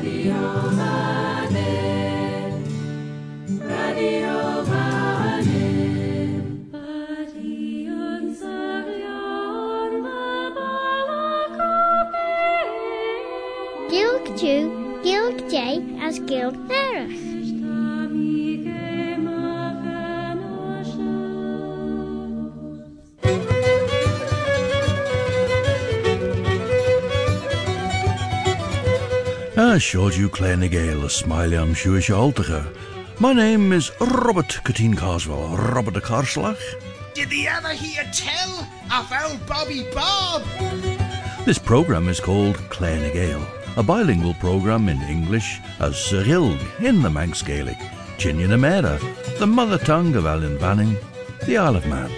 Gilg J as Gilg Nerach. Shorju Clare Gale, a smiley am Shuish Altiger. My name is Robert Kateen Carswell, Robert de Carslach. Did thee ever hear tell of old Bobby Bob? This programme is called Clare Gale, a bilingual programme in English as Cyril in the Manx Gaelic, Chinian Amera, the mother tongue of Alan Vanning, the Isle of Man.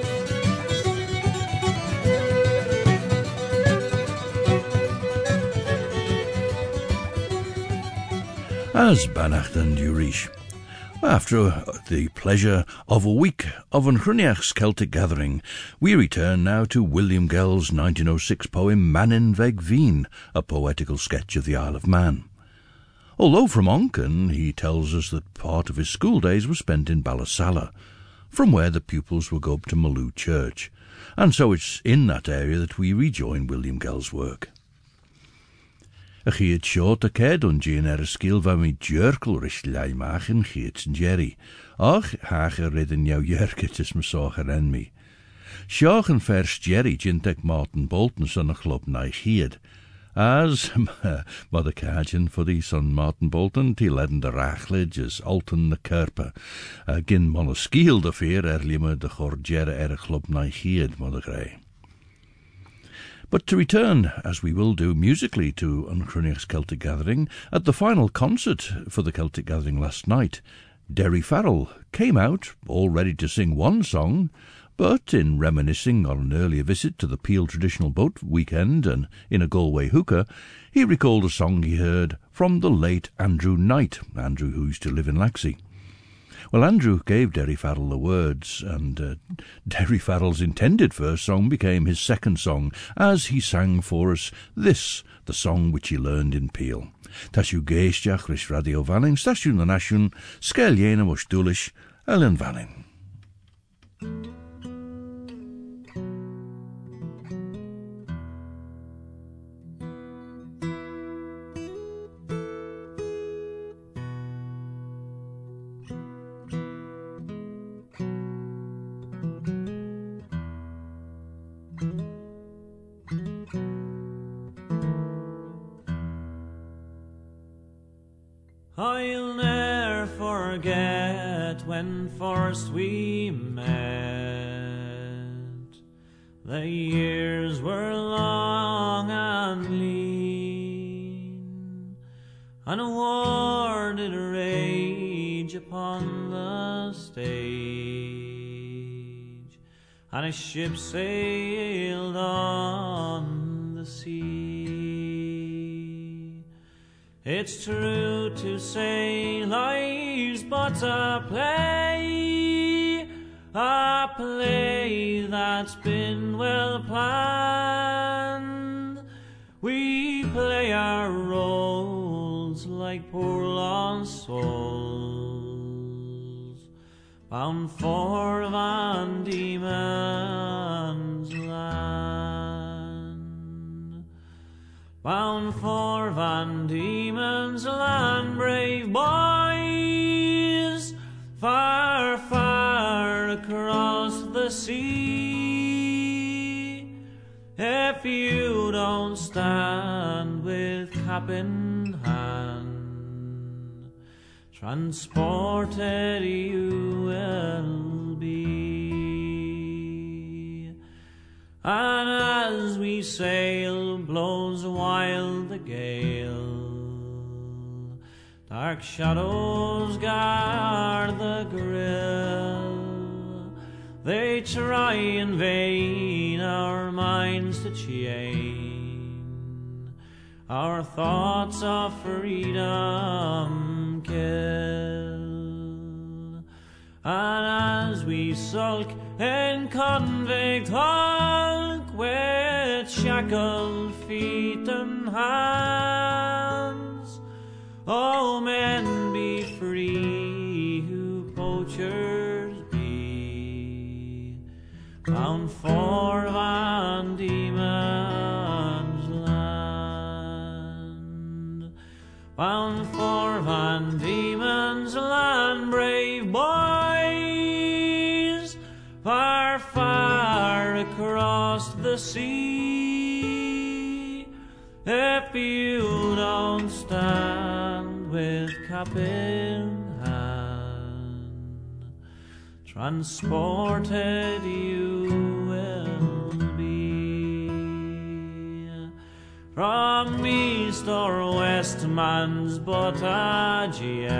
As Bannacht and Urish. After the pleasure of a week of an Hruniach's Celtic gathering, we return now to William Gell's 1906 poem Manin Veg Veen, a poetical sketch of the Isle of Man. Although from Onken, he tells us that part of his school days were spent in Ballasalla, from where the pupils would go up to Maloo Church, and so it's in that area that we rejoin William Gell's work. A chiad short a ced on Jean skill van mi jerkel rishlai machen chiads en Jerry. Och, hache redden jou jerketjes me socher en mi. Sjochen vers Jerry jintek Martin Bolton son a club nai chiad. As, mother cajin for die son Martin Bolton, die ledden de rachlid as Alton de Kerpe. Gin monoskiel de veer erlieme de chor Jerry club nai chiad, mother grey. But to return, as we will do musically, to Hruniach's Celtic Gathering, at the final concert for the Celtic Gathering last night, Derry Farrell came out, all ready to sing one song, but in reminiscing on an earlier visit to the Peel Traditional Boat Weekend and in a Galway hookah, he recalled a song he heard from the late Andrew Knight, Andrew who used to live in Laxey. Well, Andrew gave Derry Farrell the words, and Derry Farrell's intended first song became his second song, as he sang for us this, the song which he learned in Peel. Tashu geestiach rish Radio Vanning, Stasiwn the Nasiwn, Skel Jena Mosh Dulish, Ellen Vanning. I'll ne'er forget when first we met. The years were long and lean, and a war did rage upon the stage, and a ship sailed on the sea. It's true to say life's but a play that's been well planned. We play our roles like poor lost souls, bound for Van Diemen's land. Bound for Van Diemen's land, brave boys, far, far across the sea. If you don't stand with cap in hand, transported you will be. And as we sail, blows wild the gale, dark shadows guard the grill. They try in vain our minds to chain, our thoughts of freedom kill. And as we sulk in convict hulk, with shackled feet and hands, bound for Van Diemen's Land, brave boys, far, far across the sea. If you don't stand with cap in hand, transported you will be. From east or west man's but a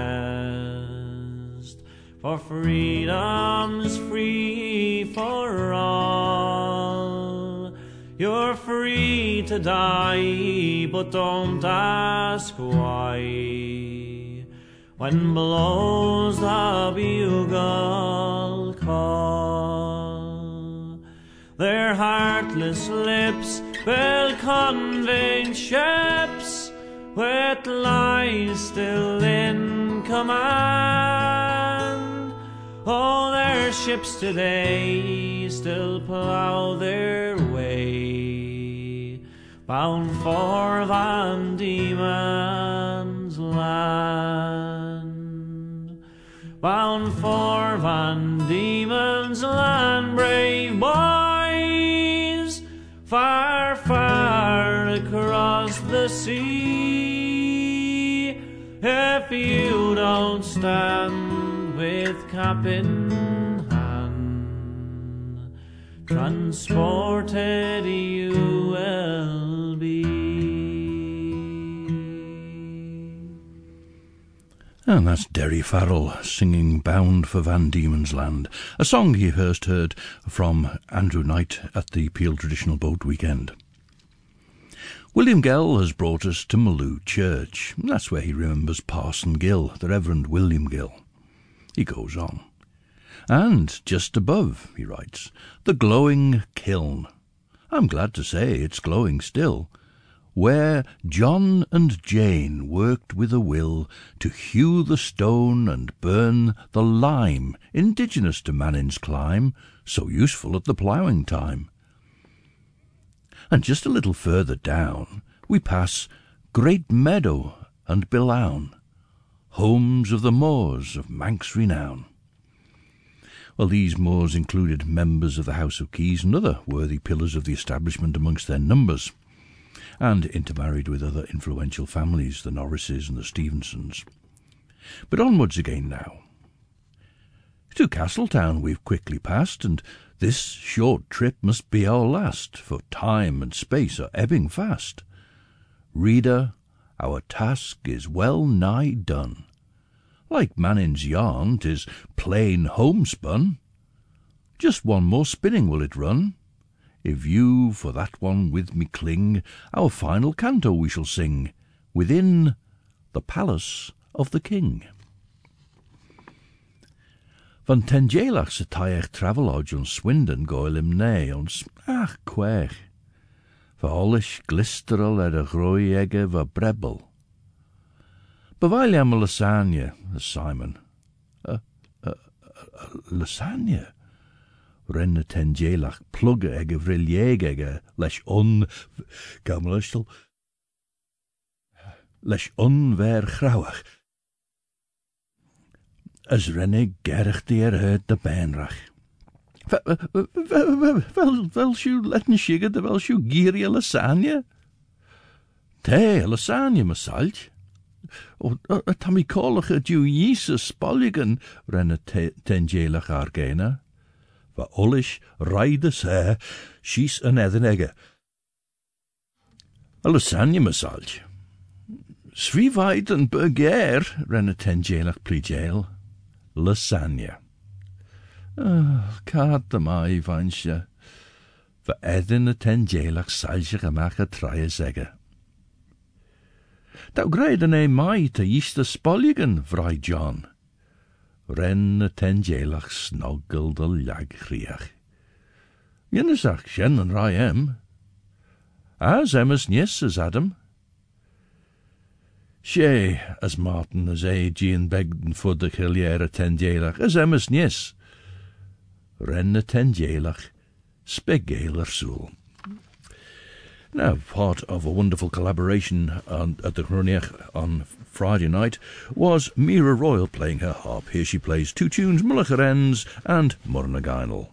jest, for freedom's free for all. You're free to die, but don't ask why. When blows the bugle call, their heartless lips will convey ships with lies still in command. Oh, their ships today still plough their way, bound for Van Diemen's Land. Bound for Van Diemen's Land, brave boys, far, far across the sea. If you don't stand with cap in hand, transported you will be. And that's Derry Farrell singing Bound for Van Diemen's Land, a song he first heard from Andrew Knight at the Peel Traditional Boat Weekend. William Gell has brought us to Maloo Church. That's where he remembers Parson Gill, the Reverend William Gill. He goes on. And just above, he writes, the glowing kiln. I'm glad to say it's glowing still, where John and Jane worked with a will to hew the stone and burn the lime indigenous to Mannin's clime, so useful at the ploughing time. And just a little further down we pass Great Meadow and Bilown, homes of the Moors of Manx renown. Well, these Moors included members of the House of Keys and other worthy pillars of the establishment amongst their numbers, and intermarried with other influential families, the Norrises and the Stevensons. But onwards again now. To Castletown we've quickly passed, and this short trip must be our last, for time and space are ebbing fast. Reader, our task is well nigh done. Like Mannin's yarn, 'tis plain homespun. Just one more spinning will it run. If you for that one with me cling, our final canto we shall sing, within the palace of the king. Van Tengelach sa taich travelodge on Swindon goilim ne on smach quech. Va olish glisterel a groi egge va brebel. Bevailiam a lasagna, Simon. Lasagna? Renne Tengelach plugge egge vrillieg egge lesh gamelishtel lesh ver grauwach. As renne gerch die uit de beinrach. Wel sju letten schigge de wel sju gierie lasagna? Te lasagna masalch. O tammy kollige du Jesus spolligen renne Tengelach argena. Va olish ride se she's an egge. A lasagna masalch. Svivaid en burger renne Tengelach plijail. Lasagna. Cad de mai vansje. Va edin a Tengelach salge gemach a traie zegge. Dau greiden e mai te Easter spolligen, vry John. Ren a Tengelach snoggel de lag griach. Yennesach shen and rai em. As Emma's nies as Adam. She, as Martin as Jean Begden for de Hillier a Tengelach, as Emma's nies. Ren a Tengelach, spegaler soul. Now, part of a wonderful collaboration at the Chroniach on Friday night was Mira Royal playing her harp. Here she plays two tunes, Mullacher Ends and Murrnagainal.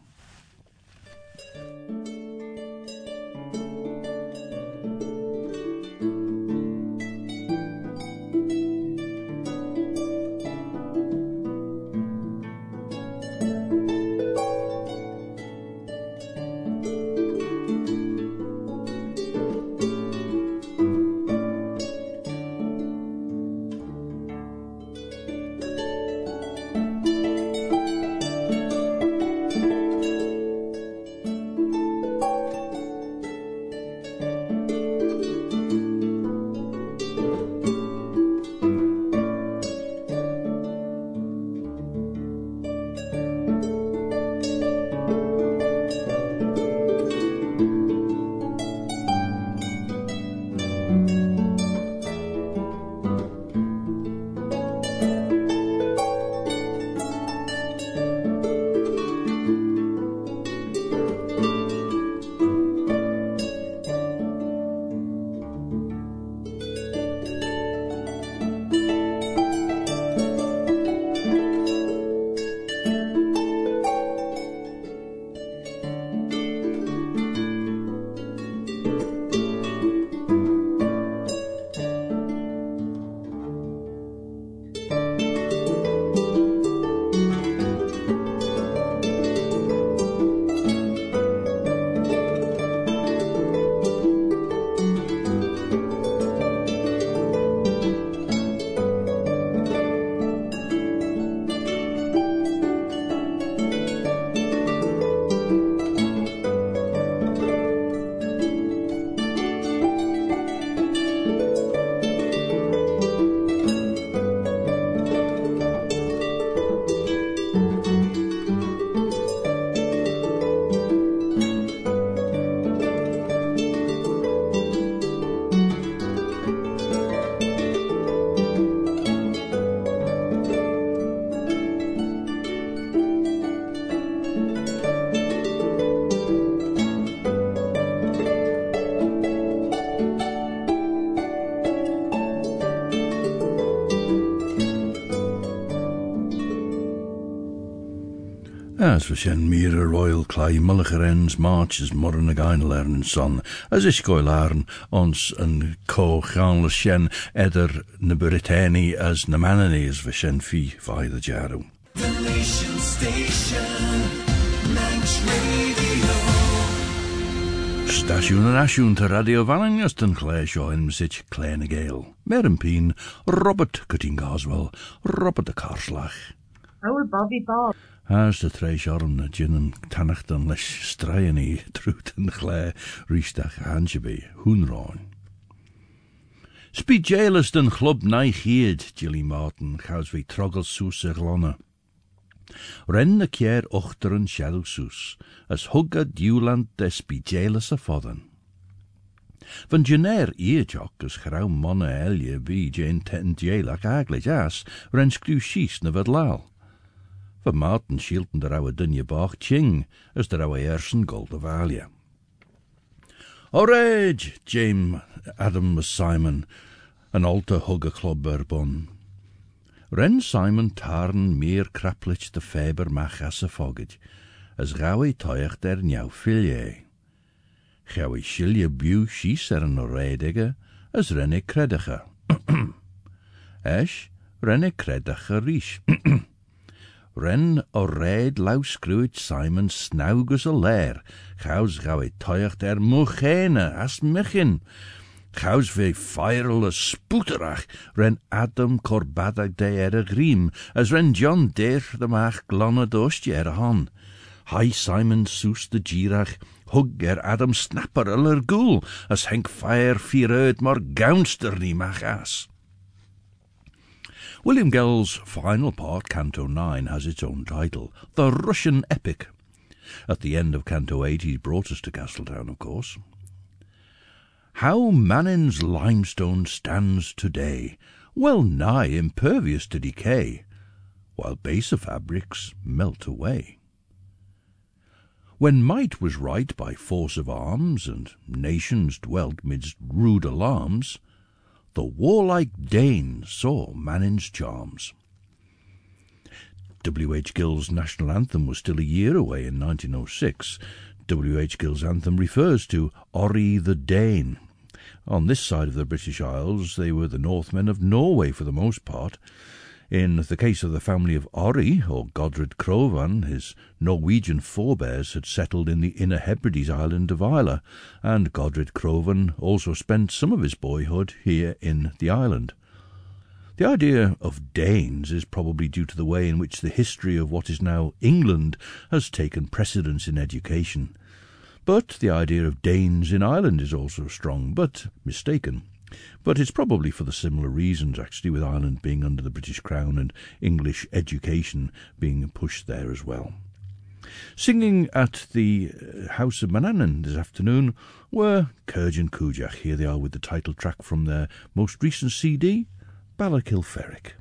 As for Shen Mira Royal Clay Mullacher Ends March as Murrnagainal Ern son, as Ishgoil Arn ons en Co Chanle Shen Eder na Brittany as na Manany as Vishen Fi Vai the Jaru. The Nation Station, Manx Radio. Stasiwn yn asiwn to Radio Valangast yn Clare Shaw in Msich Clare na Gael. Merin Peen, Robert Cutting Goswell, Robert the Carslach. Oh, Bobby Bob. As the Thresh Orm na Gin and Tanachtan Lish Strayani, Trut and Clare, Ristach Hanjaby, Hoonrawn. Speed jailist and club nigh heed, Gilly Martin, Chaus vi Troggle Soos Erlonna. Ren na kier ochter en shadow soos, as hugga duwland des speed jailus a fodden. Van Janer earjock as grauw monne elje bi Jane ten jailak aglig as, ren skrew shies na vedlal. Van Martin Shilton der ouwe dunje bach ching, as der ouwe ersen gold of alia. Orage, James Adam was Simon, an alter hugga club bourbon. Ren Simon tarn meer kraplich de feber mach as a fogget, as gawi toich der njau filje. Gawi shilje bew shies an oredige, as renne crediger. Esh, renne crediger rish. Ren ored lau screwed Simon snaugus a lair, chaus gawi toich der muchene as michin. Chaus ve feirl a spooterach, ren Adam corbadag de a griem, as ren John deir de mach glonna doostje a hon. Hi Simon soos de girach, hug Adam snapper a ghoul, as henk fire fierud mar gounster ni mach as. William Gell's final part, Canto 9, has its own title, The Russian Epic. At the end of Canto 8, he brought us to Castletown, of course. How Manin's limestone stands today, well nigh impervious to decay, while baser fabrics melt away. When might was right by force of arms, and nations dwelt midst rude alarms, the warlike Dane saw Manin's charms. W. H. Gill's national anthem was still a year away in 1906. W. H. Gill's anthem refers to Orri the Dane. On this side of the British Isles, they were the Northmen of Norway for the most part. In the case of the family of Orri, or Godred Crovan, his Norwegian forebears had settled in the Inner Hebrides island of Islay, and Godred Crovan also spent some of his boyhood here in the island. The idea of Danes is probably due to the way in which the history of what is now England has taken precedence in education. But the idea of Danes in Ireland is also strong, but mistaken. But it's probably for the similar reasons, actually, with Ireland being under the British Crown and English education being pushed there as well. Singing at the House of Manannan this afternoon were Cúirgin Cúideach. Here they are with the title track from their most recent CD, Ballakilferrick.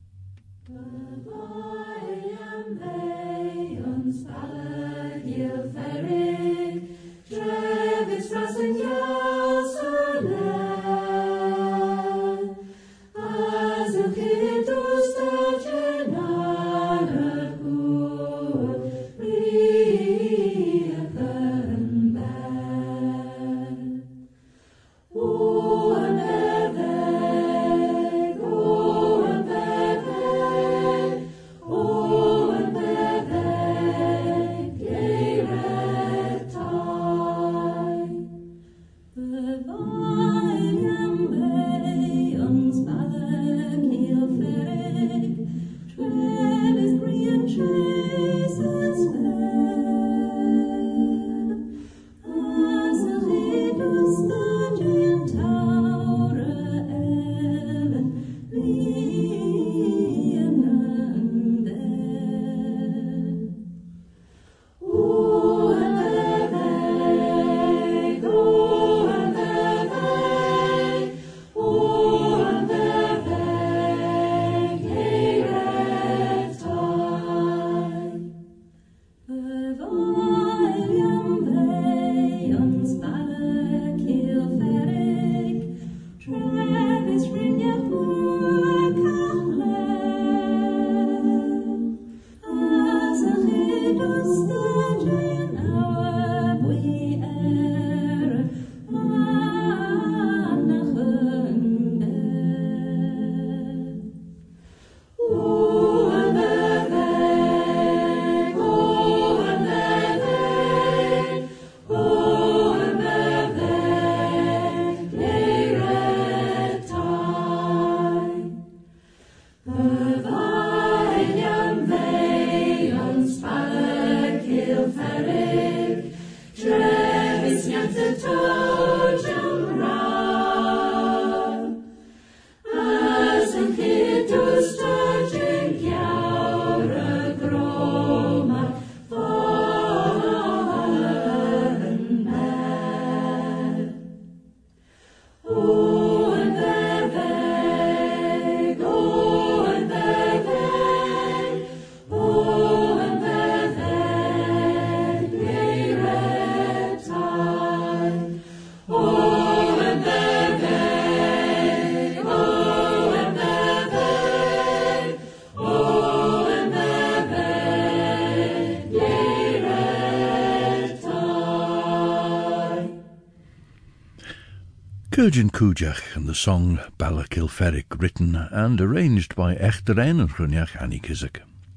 Cúirgin Cúideach and the song Ballakilferrick, written and arranged by Echteren and Chroniach Annie Kissack.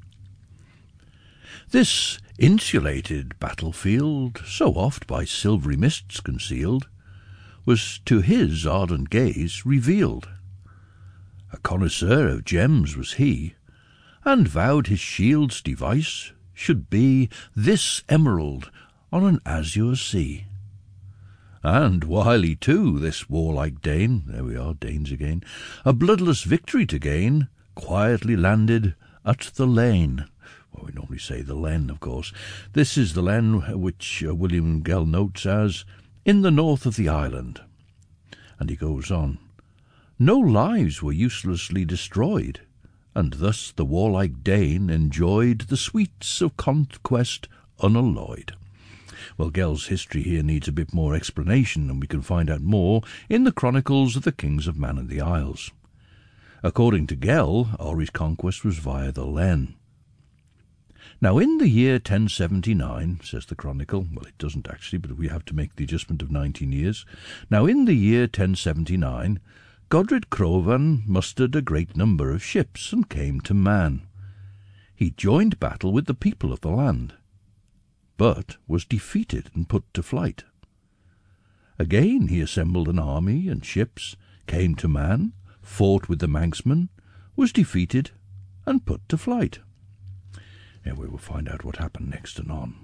This insulated battlefield, so oft by silvery mists concealed, was to his ardent gaze revealed. A connoisseur of gems was he, and vowed his shield's device should be this emerald on an azure sea. And wily too, this warlike Dane, there we are, Danes again, a bloodless victory to gain, quietly landed at the Lane. Well, we normally say the Len, of course. This is the Len which William Gell notes as in the north of the island. And he goes on, no lives were uselessly destroyed, and thus the warlike Dane enjoyed the sweets of conquest unalloyed. Well, Gel's history here needs a bit more explanation, and we can find out more in the Chronicles of the Kings of Man and the Isles. According to Gel, Ori's conquest was via the Len. Now, in the year 1079, says the Chronicle, well, it doesn't actually, but we have to make the adjustment of 19 years. Now, in the year 1079, Godred Crovan mustered a great number of ships and came to Man. He joined battle with the people of the land, but was defeated and put to flight. Again he assembled an army and ships, came to Man, fought with the Manxmen, was defeated and put to flight. And we will find out what happened next and on.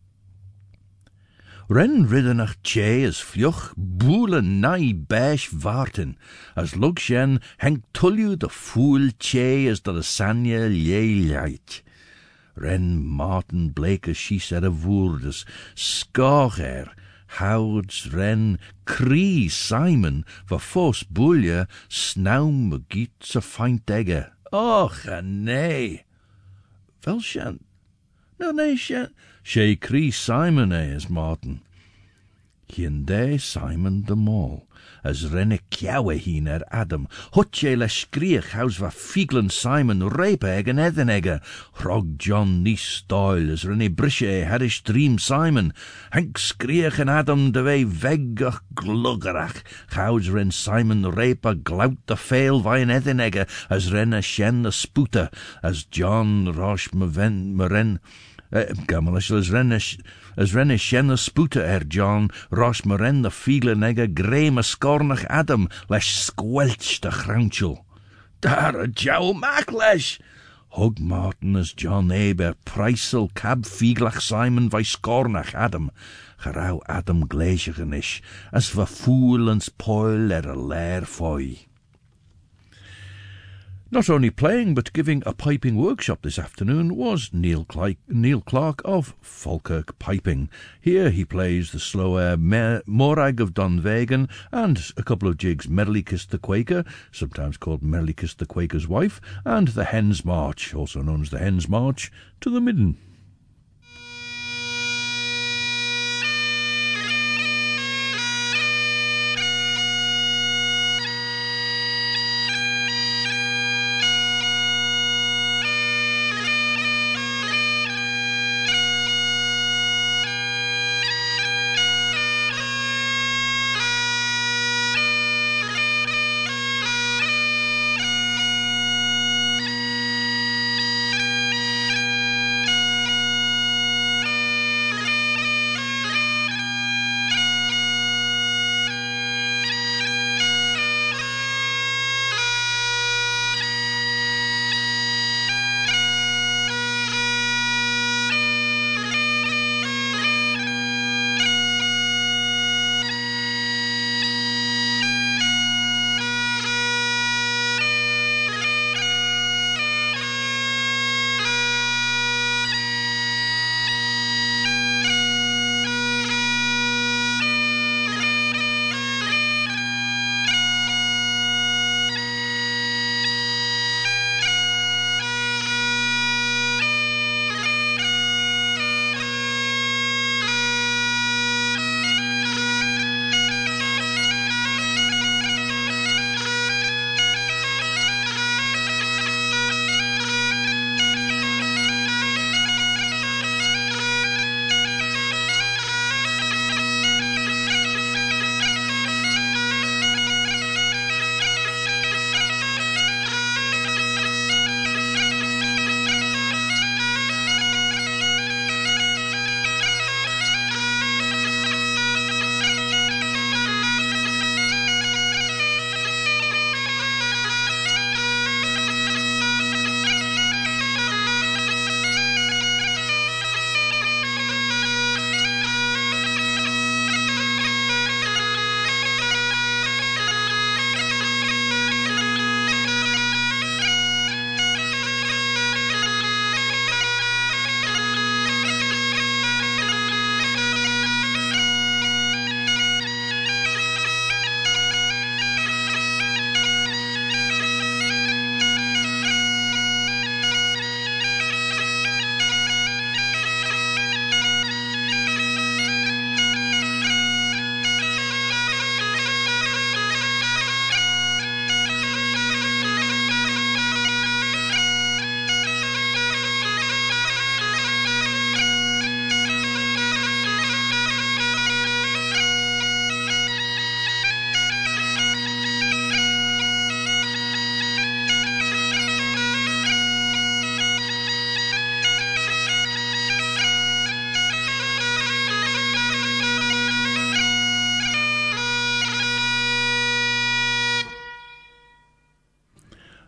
Ren riddenach che as fluch boele nai besh varten, as lug shen henk tullu de fool che as de sanya lie light. Ren Martin Blake as she said a woordes, skach houds ren cree Simon, va fos boelje snaum begiet ze feint egge. Och, nee. Wel shen. No, nee, shen. She cree Simon, as Martin. Hien de Simon de Mall, as renne kjawe hien Adam. Hotje le skriech haus va fieglen Simon repe en edenegge. Rog John nie stoil, as renne brische hadish dream Simon. Henk skriech en Adam de wei veggach gluggerach. Haus ren Simon repe glout de fail va en edenegge, as renne shen de spoete, as John rosh meren. As renne shenne spoete John, Rosh meren de fieglenegge, greme scornach Adam, lesh squelch de grounchel. Daar a jowl mac lesh! Hug Martin as John Eber, Preisel, cab fieglach Simon, vai scornach Adam. Gerau Adam gleesiganish, as va fool and spoil a lair foy. Not only playing but giving a piping workshop this afternoon was Neil Clark of Falkirk Piping. Here he plays the slow air Morag of Donvegan and a couple of jigs, Merrily-Kissed the Quaker, sometimes called Merrily-Kissed the Quaker's Wife, and the Hen's March, also known as the Hen's March, to the Midden.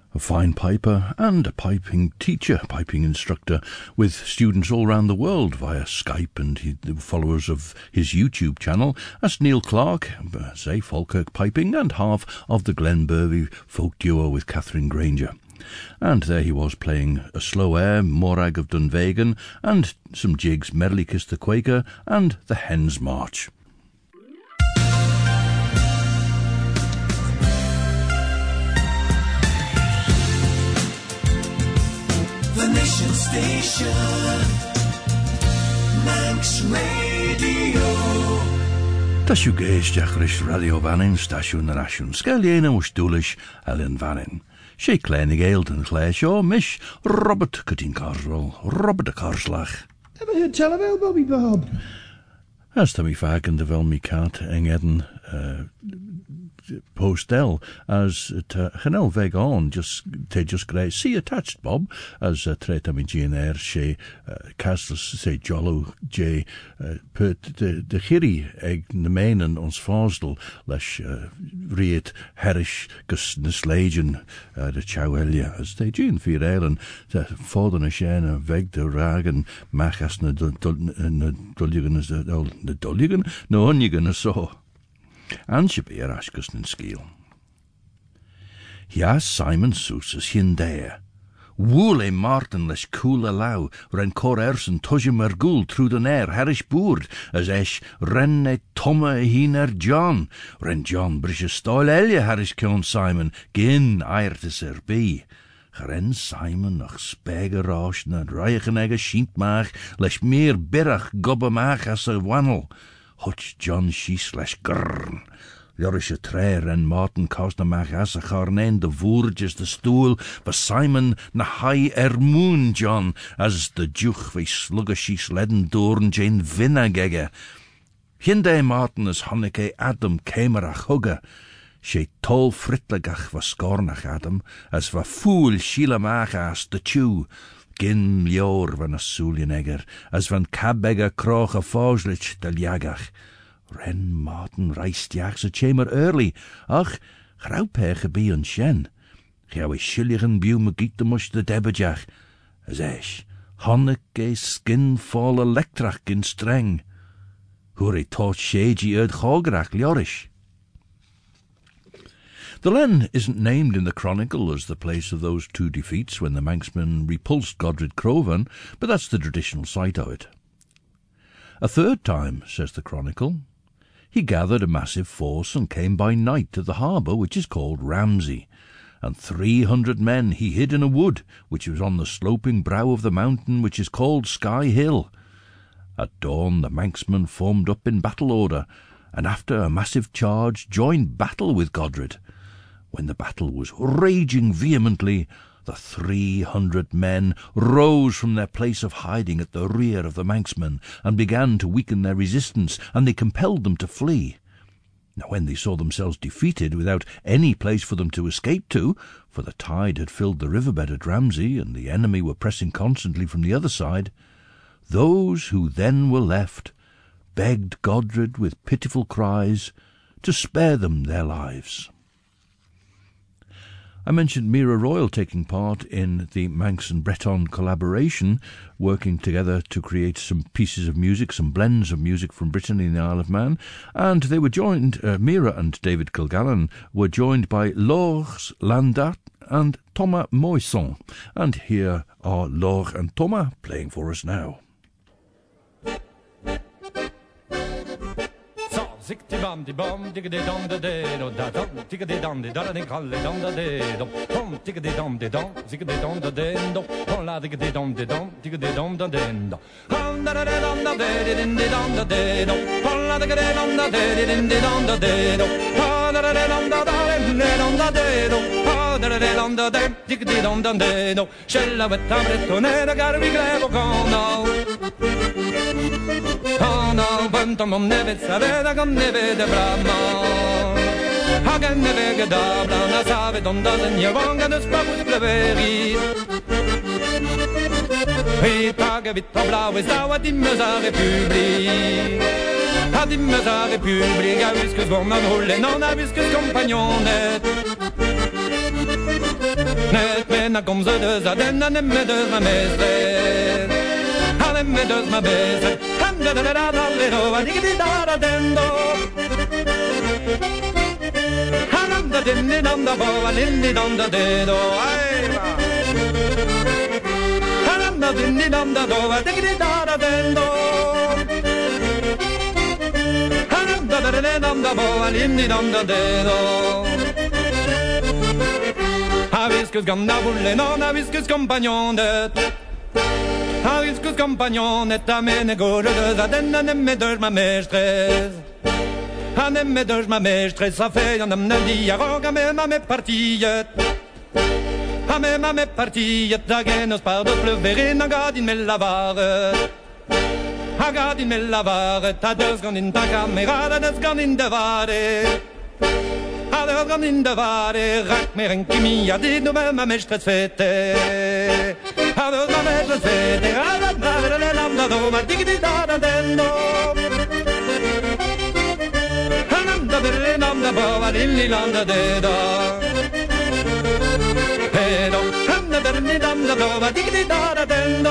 a fine piper and a piping teacher, piping instructor, with students all around the world via Skype and the followers of his YouTube channel. That's Neil Clark, say Falkirk Piping, and half of the Glen Burvey folk duo with Catherine Granger. And there he was playing a slow air, Morag of Dunvegan, and some jigs, Merrily Kiss the Quaker and the Hen's March. The Nation Station, Manx Radio. Tashu Geisteach Rish Radio Vannin, Station the Nation, Scaliena was Dullish, Ellen Vannin. She Clenig Ailton Clare Shaw, Mish, Robert Cutting Carswell, Robert de Carslach. Ever heard tell about Bobby Bob? As to me fag and the Velmy Cat, Eng Postel, as Chanel Veg on, just great. See attached, Bob, as Treta me Jean she Castles say Jollo J put the Chiri egg the main and ons Fosdel, lesh Riet Herish Gus Neslagen the Chowelia, as they Jean Firelen, the Fodden a Shen, Veg the Rag and Machas na Dulligan as the Dulligan, no Onigan so. And she be a Ashkus and Skeel. Ja, Simon Sousas Hindea. Woole Martin les cool allow, ren cor ersen tusje mergul through the nair, harish boord, as esh renne Tomme hiner John, ren John brische stoil elje harish kion Simon, gin airtis be. Ren Simon noch spege rosh na reichen ege schientmaag, les meer birach gobbe maag as a wannel. Hutch John Shees les grrn. Jorische Traer en Martin kost na mag as a charnen de voertjes de stoel, but Simon na high moon John, as de juch we sluggish shees ledden doorn Jane vinnagegge. Hinde Martin as Hanneke Adam kemerach hugge. She tol fritlegach was scornach Adam, as va fool shilamach as de chew. Gin lior van a soelienegger, as van kabegger kroch a foslich del jagach. Ren Martin reist jachs a chamber early, ach, grauphege be een shen. Gauw is shilligen bew me giet de mush de debbejach, as esh, honneke skin fall electrach in streng. Hoor taught shagey uit hograch liorish. The Len isn't named in the Chronicle as the place of those two defeats when the Manxmen repulsed Godred Crovan, but that's the traditional site of it. A third time, says the Chronicle, he gathered a massive force and came by night to the harbour which is called Ramsey, and 300 men he hid in a wood which was on the sloping brow of the mountain which is called Sky Hill. At dawn the Manxmen formed up in battle order, and after a massive charge joined battle with Godred. When the battle was raging vehemently, the 300 men rose from their place of hiding at the rear of the Manxmen and began to weaken their resistance, and they compelled them to flee. Now when they saw themselves defeated without any place for them to escape to, for the tide had filled the riverbed at Ramsey and the enemy were pressing constantly from the other side, those who then were left begged Godred with pitiful cries to spare them their lives. I mentioned Mira Royal taking part in the Manx and Breton collaboration, working together to create some pieces of music, some blends of music from Brittany and the Isle of Man, and they were joined, Mira and David Kilgallen were joined by Laure Landat and Thomas Moisson, and here are Laure and Thomas playing for us now. Zikti bam di bom diggity dom da de do da dom diggity dom di da de call it dom da de do pom diggity dom di dom zikity dom da de do pom la diggity dom di dom diggity dom da de do dom da de dom da de din di dom da de do pom la diggity dom da de din di dom da de do pa da de dom da de dom da de do pa da de dom da de diggity dom da de do scella vetta brettone da garvi grevo cono no, bantam om nevet saveda gam nevede brama. Hagen nevege dabla na savet om dazen jevanga dus babus pleveri. Hei tage vitt og blau is da at immesa republik. At immesa republik er viskus vornan hulle non er viskus kompanjonet. Net men kom ze dus aan en dan met dus maar meester. Aan met dus maar meester. En da da da da da da da da dendo. Aan da din dan da bo din dan da dedo. Ai va. Aan da din dan da do da da dendo. Aan da da dan da bo din dan da dedo. Aviscus gamna bulle non aviscus compagnonet. Aviscus compagnonet a mene gore de denna nemme deur ma mestres. Nemme deur ma mestres sa fe on amna dia roga me partiet. A me partiet da genos pardo pleuverin agad in me lavare. Agad in me lavare ta dos gon in ta camera des gon in de vare. Alle gaan in de ware, raak meer een kimia, dit doen we maar mestres vete. Alle gaan mestres vete, alle gaan de lambda do, maar dik die da dendo. Lambda de lambda bo, maar in die lambda de da. Pero, lambda de lambda do, maar dik die da dendo.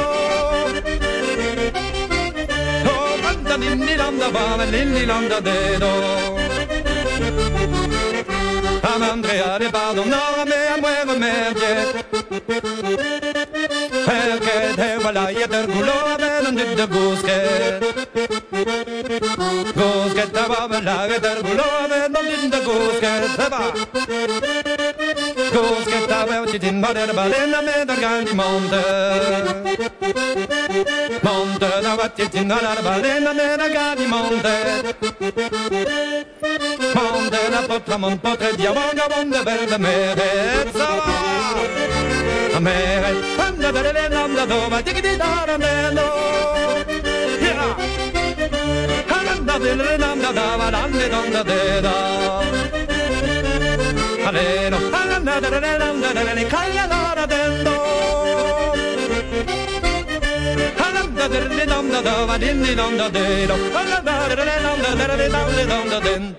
Oh, lambda in die lambda bo, maar in die lambda de do. Andrea de pardonner me a moi merget. Perché te voilà y der gulo ben de gosket. Gosket va la der gulo ben de gosket va. Gosket va ut in bader balena me der gandi monte. Monte da vat in der balena me der gandi monte. Monte la potra mon potre diamanga bonde verde mere zava. A mere anda delle lambda dova digdi da melo. Ja. Anda delle lambda dava lande donda de da. Aleno anda delle lambda delle calla da dendo. Anda delle lambda dava dindi donda de do. Anda delle lambda delle donda den.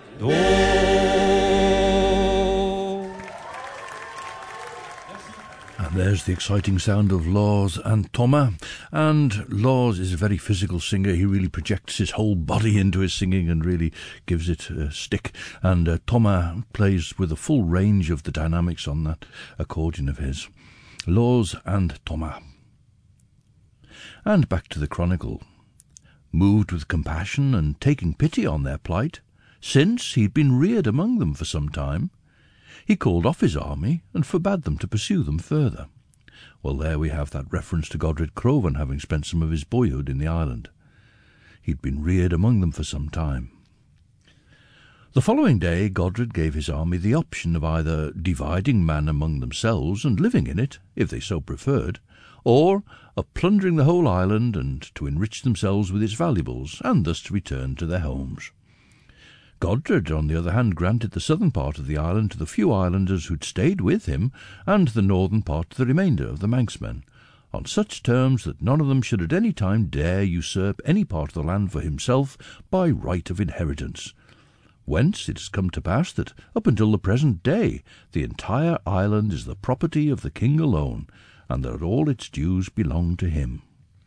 And there's the exciting sound of Lars and Thomas. And Lars is a very physical singer. He really projects his whole body into his singing and really gives it a stick. And Thomas plays with a full range of the dynamics on that accordion of his. Lars and Thomas. And back to the chronicle. Moved with compassion and taking pity on their plight, since he'd been reared among them for some time, he called off his army and forbade them to pursue them further. Well, there we have that reference to Godred Crovan having spent some of his boyhood in the island. He'd been reared among them for some time. The following day Godred gave his army the option of either dividing Man among themselves and living in it, if they so preferred, or of plundering the whole island and to enrich themselves with its valuables, and thus to return to their homes. Godred, on the other hand, granted the southern part of the island to the few islanders who'd stayed with him, and the northern part to the remainder of the Manxmen, on such terms that none of them should at any time dare usurp any part of the land for himself by right of inheritance. Whence it has come to pass that, up until the present day, the entire island is the property of the king alone, and that all its dues belong to him.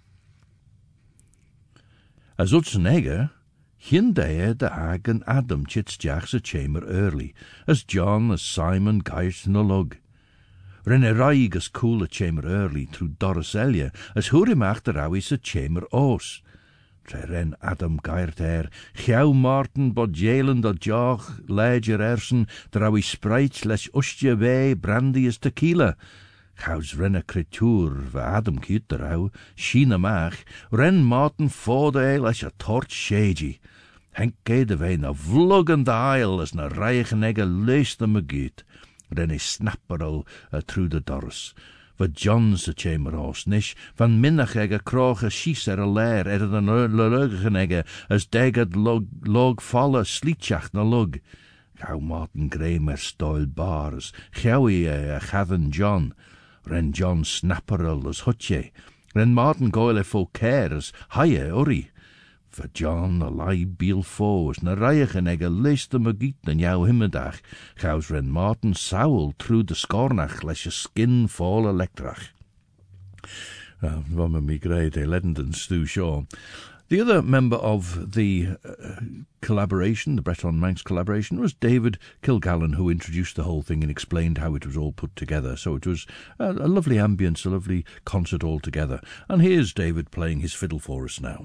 As Utsenegger, Hyn dea de ag and Adam chitstiachs a chamber early, as John as Simon gairt na lug. Ren raig as cool a chamber early through Doris Elia, as hurimach de rawis a chamber os. Tre ren Adam gairt Chiau Martin bod jelen dat joch ledger ersen, de rawi sprite les ustje wei brandy as tequila. Chaus ren a cretuur, va Adam kiet de raw, Sheena mach, ren Martin fode les a torch shady. Henk ge de wei na vluggen de aisle as na reigen egge lees de megiet. Ren snapperel through de Doris. Va John's a chamber os, nish, van minnach egge kroch a schies a leir den leugen egge, as degad log falle slietjacht na lug. Gau Martin Gramer stoil bars, Chowie a chaden John. Ren John snapperel as hutje. Ren Martin goyle fo care as haie uri. For John a lai beal fós, na raiach eg a leist am a giet na jou himmedach, chaus ren Martin Sowell through the scornach, leis a skin fall electrach. Vama mi great, Ledenden Stu Shaw. The other member of the collaboration, the Breton Manx collaboration, was David Kilgallen, who introduced the whole thing and explained how it was all put together. So it was a lovely ambience, a lovely concert altogether. And here's David playing his fiddle for us now.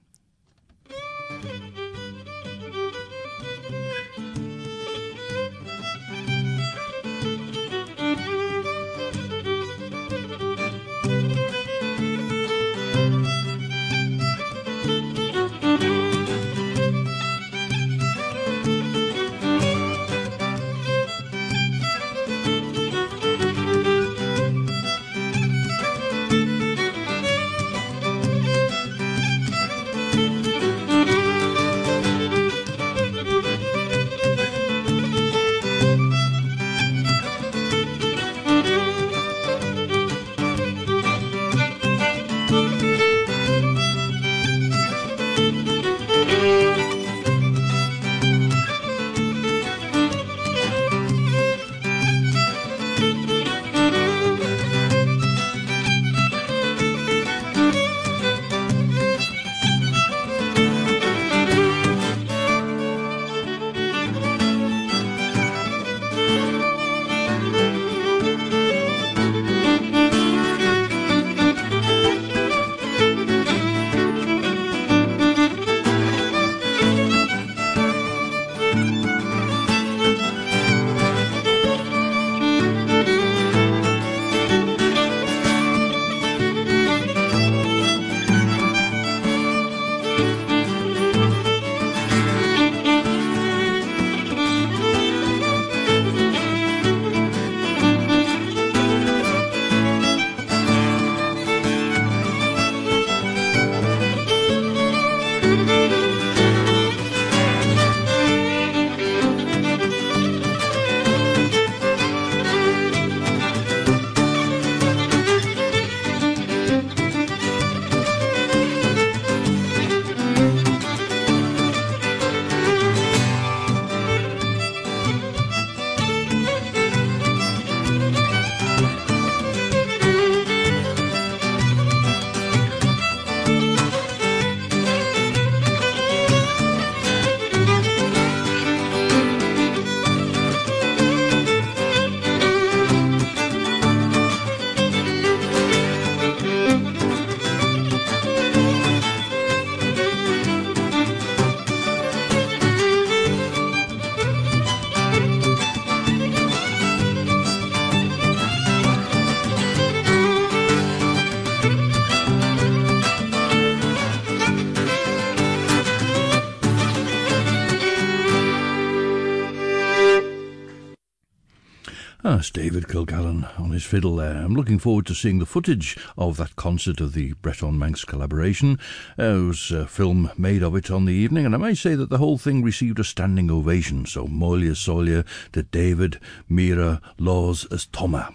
That's David Kilgallen on his fiddle there. I'm looking forward to seeing the footage of that concert of the Breton Manx collaboration. There was a film made of it on the evening, and I may say that the whole thing received a standing ovation. So Moilia Solia to David, Mira, Laws as Toma.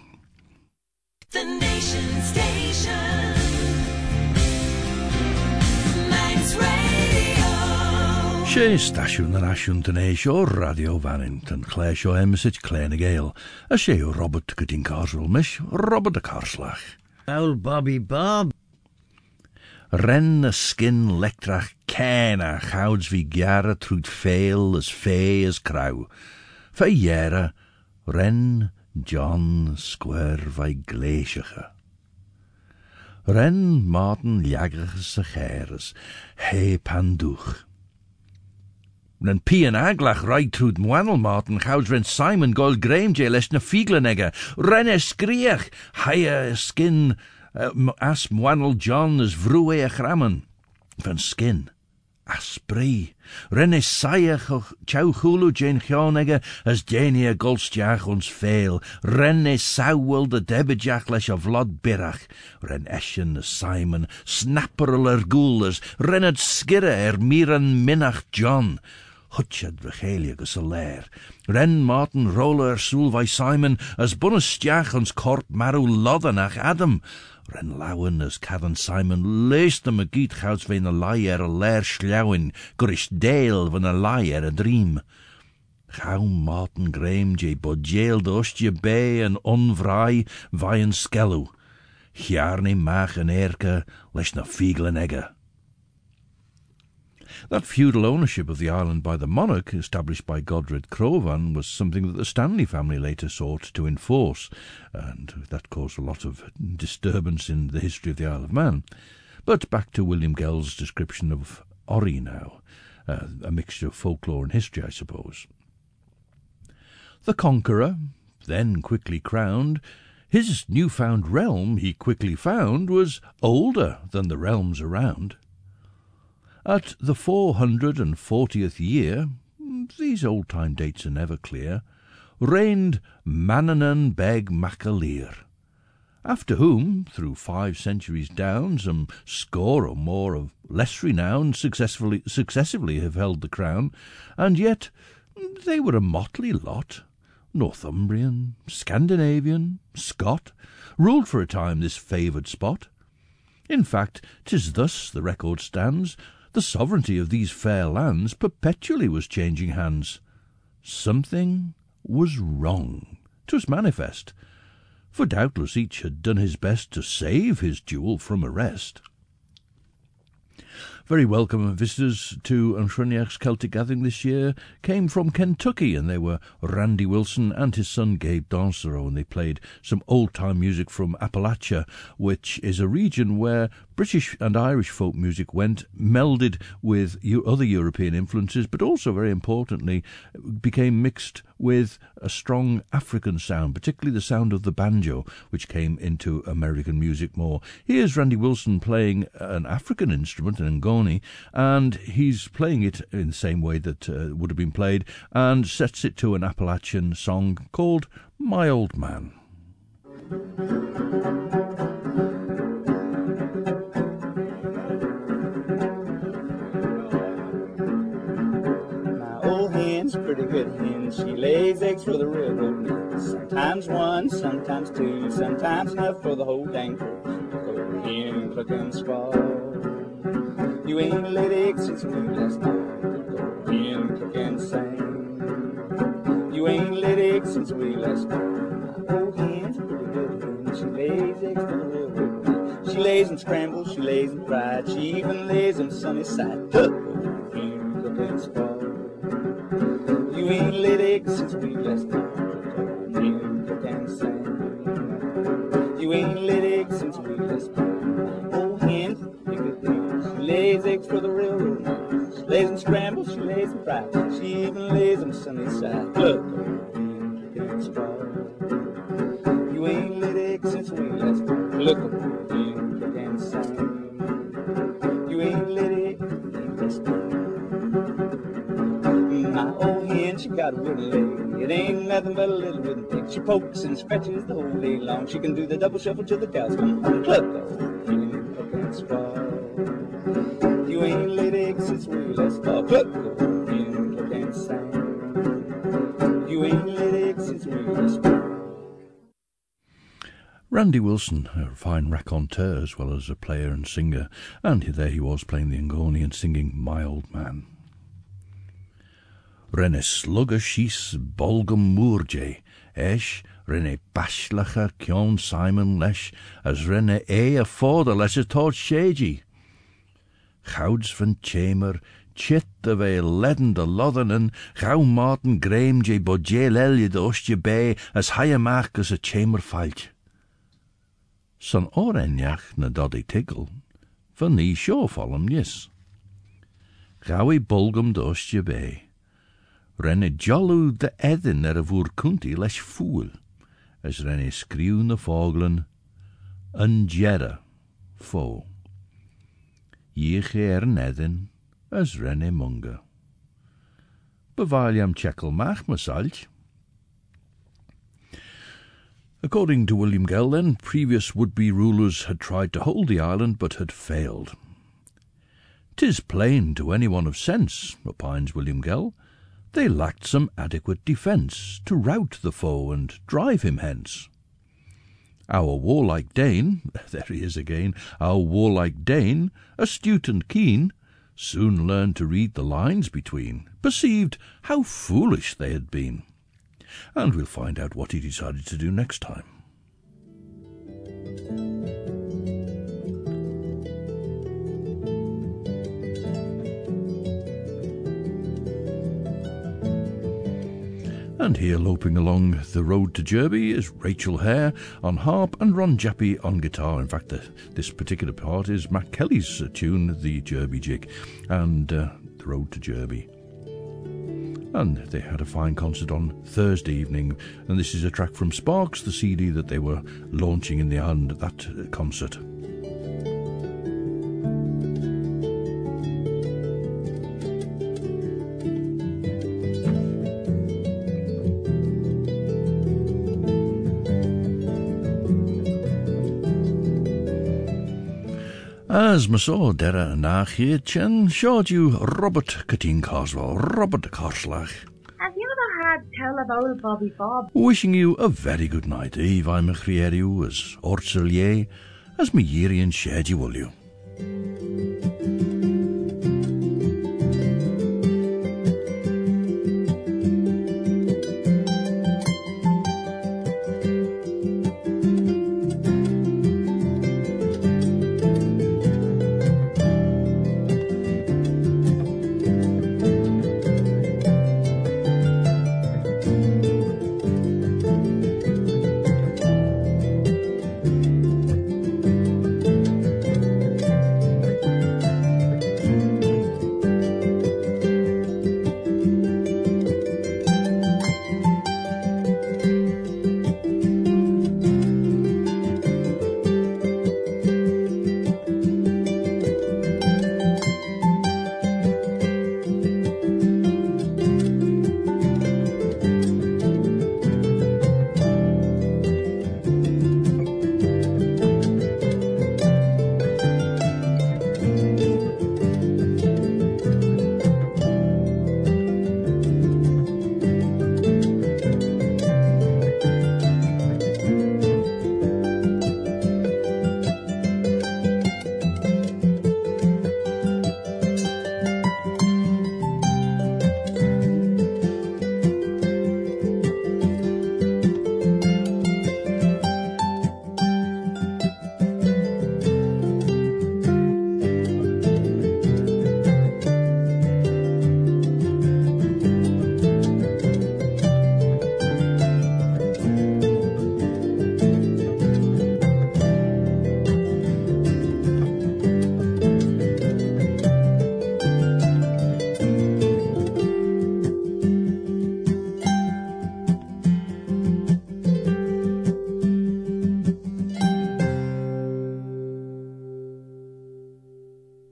The Nation Station, Manx Radio. Sé stasiwn yr asiwn dyn eisio Radio Vanint yn chleisio emysit Clena Gael. A sé o Robert Gydyn Carswell mish, Robert y Carslach. Old Bobby Bob. Ren y skin lectrach ken a chawds fi giara trwyd ffeil as fei as craw. Fe iera, ren John square vai gleisiacha. Ren Martin liagrachas a cheres, he pandwch. Ren Pian aglach rhaid trwyd mwanel Martin chawds ren Simon Gold Graham je les na figlanega. Ren esgriach, haia skin as mwanel John as vrue a chraman. Van skin. Aspri. Ren Isaiah chow chulu jen chionega as jenia golstjach ons fail. Ren Sawel de debijach lesh of Vlod birach. Ren Eshen Simon snapperel gulers. Renad skirre miran minach John. hutchad v'chelia gus a lair. Ren Martin roller sulvai Simon as bunestiach ons corp maru lodanach Adam. Ren lawen as Cavan Simon leest them a giet gouds vein a lair a lair schljouwen, gurish dale van a lair a dream. Gauw Martin Graham je bodjeel dostje bij en onvrij vien skelu. Gjarni mach en erke lesh na fiegel en egge. That feudal ownership of the island by the monarch, established by Godred Crovan, was something that the Stanley family later sought to enforce, and that caused a lot of disturbance in the history of the Isle of Man. But back to William Gell's description of Ori now, a mixture of folklore and history, I suppose. The conqueror, then quickly crowned, his new-found realm he quickly found was older than the realms around. At the 440th year, these old-time dates are never clear, reigned Manannán Beg Mac-Alir, after whom, through 5 centuries down, some score or more of less renown successively have held the crown, and yet they were a motley lot. Northumbrian, Scandinavian, Scot, ruled for a time this favoured spot. In fact, 'tis thus the record stands, the sovereignty of these fair lands perpetually was changing hands. Something was wrong, 'twas manifest, for doubtless each had done his best to save his jewel from arrest. Very welcome visitors to Anhruniach's Celtic Gathering this year came from Kentucky, and they were Randy Wilson and his son Gabe Dansereau, and they played some old-time music from Appalachia, which is a region where British and Irish folk music went, melded with other European influences, but also, very importantly, became mixed with a strong African sound, particularly the sound of the banjo, which came into American music more. Here's Randy Wilson playing an African instrument, an ngoni, and he's playing it in the same way that would have been played, and sets it to an Appalachian song called My Old Man. Pretty good hen, she lays eggs for the railroad men. Sometimes one, sometimes two, sometimes enough for the whole dang crew. Go hen, cluck and squaw. You ain't laid eggs since we last night. Go hen, cluck and sing. You ain't laid eggs since we last night. Oh, hen's a pretty good hen, she lays eggs for the railroad men. She lays them scrambled, she lays them fried, she even lays them sunny side. Go hen, cluck and squaw. You ain't laid eggs since we last night. You ain't laid eggs since we last night. Oh, hen, you good thing. She lays eggs for the railroad man. She lays them scrambled, she lays them fried. She even lays them sunny side. Look, you ain't laid eggs since we last night. Look, you ain't laid eggs since we last night. My old hen, she got a wooden leg. It ain't nothing but a little wooden peg. She pokes and stretches the whole day long. She can do the double shuffle till the cows come home. Cluck, old hen, cluck and squaw. You ain't laid eggs since we last fall. Cluck, old hen, cluck and sang. You ain't laid eggs since we last fall. Randy Wilson, a fine raconteur as well as a player and singer, and there he was playing the ngoni and singing My Old Man. Renne slugger shees bolgum moorje, esh, renne bashlacher kion Simon lesh, as renne a forder lesh a tort shady. Gouds van Chamer, chit de ve ledden de loddenen, gauw Martin Graham je bodje lelje de ostje bij, as haie marcus a Chamer falt. Son orenjach na doddy tickle, van die showfallum yes. Gauw bolgum de ostje bij. Renne jollu de edden er voor kunti lesh fool, as renne skriuw de vogelen, een jerre, fo. Jiche edden, as renne munge. Bevaljam chekel mach masalch. According to William Gell, then, previous would-be rulers had tried to hold the island, but had failed. 'Tis plain to anyone of sense, opines William Gell, they lacked some adequate defence to rout the foe and drive him hence. Our warlike Dane, there he is again, our warlike Dane, astute and keen, soon learned to read the lines between, perceived how foolish they had been. And we'll find out what he decided to do next time. And here, loping along the road to Derby, is Rachel Hare on harp and Ron Jappy on guitar. In fact, this particular part is Matt Kelly's tune, the Derby Jig, and the road to Derby. And they had a fine concert on Thursday evening, and this is a track from Sparks, the CD that they were launching in the end at that concert. As my saw dera nach hier chen, showed you Robert Cutting Carswell, Robert Carslach. Have you ever had tell of old Bobby Bob? Wishing you a very good night, Eve, I'm a chrieriw as ortselier, as my yiri and shed you will you.